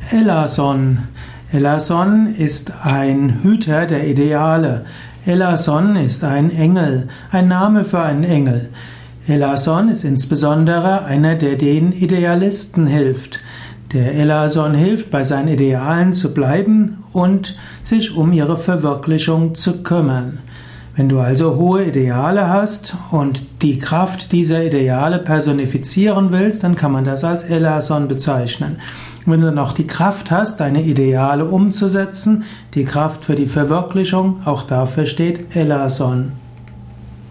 Elason. Elason ist ein Hüter der Ideale. Elason ist ein Engel, ein Name für einen Engel. Elason ist insbesondere einer, der den Idealisten hilft. Der Elason hilft, bei seinen Idealen zu bleiben und sich um ihre Verwirklichung zu kümmern. Wenn du also hohe Ideale hast und die Kraft dieser Ideale personifizieren willst, dann kann man das als Elason bezeichnen. Wenn du noch die Kraft hast, deine Ideale umzusetzen, die Kraft für die Verwirklichung, auch dafür steht Elason.